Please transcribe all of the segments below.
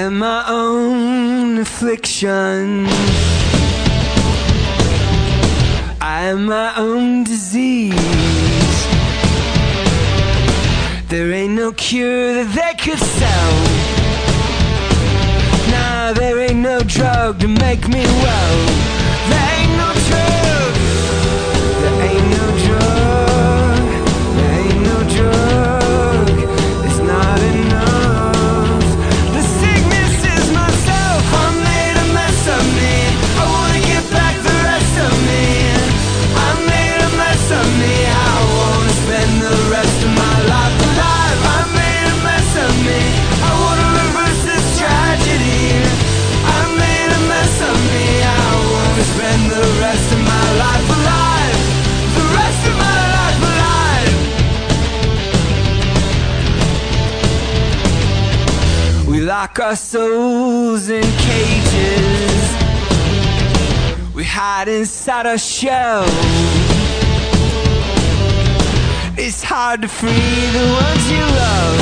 am my own affliction. I am my own disease. There ain't no cure that they could sell. Nah, there ain't no drug to make me well. There ain't no drug. There ain't no drug. There ain't no drug. It's not enough. The sickness is myself. I made a mess of me. I wanna get back the rest of me. I made a mess of me. I wanna spend the rest of my life alive. I made a mess of me. I wanna reverse this tragedy. I made a mess of me. I wanna spend the rest of my life alive. The rest of my life alive. We lock our souls in cages. We hide inside our shell. It's hard to free the ones you love.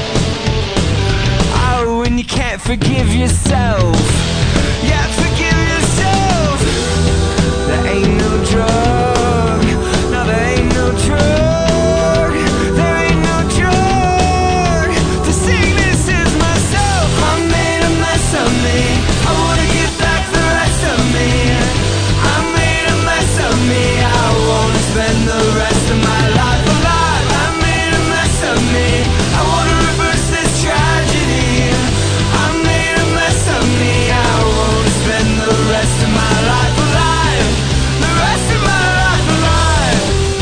Oh, when you can't forgive yourself. Yeah, forgive yourself. There ain't no drug. No, there ain't no drug. There ain't no drug. The sickness is myself. I made a mess of me. I wanna get back the rest of me. I made a mess of me. I wanna spend the rest of my life alive. I made a mess of me. I wanna reverse this tragedy. I made a mess of me. I wanna spend the rest of my life alive. The rest of my life alive.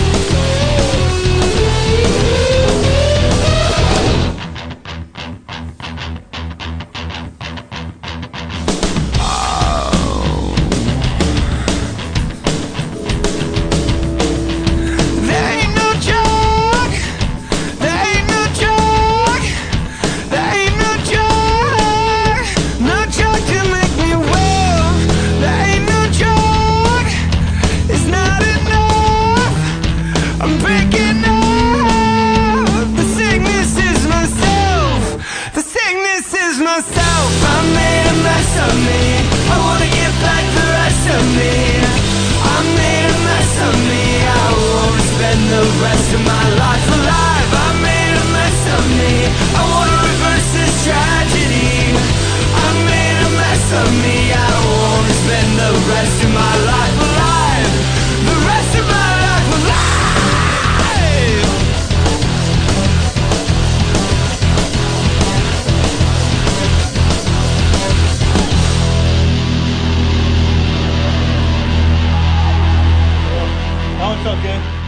There ain't no drug. There ain't no drug. There ain't no drug. No drug to make me well. There ain't no drug. It's not enough. I'm breaking up. The sickness is myself. The sickness is myself. I made a mess of me. I wanna get back the rest of me. I made a mess of me. I wanna spend the rest of my life alive. I made a mess of me. I wanna reverse this tragedy. I made a mess of me. I wanna spend the rest of my life alive. The rest of my life alive. That one felt good.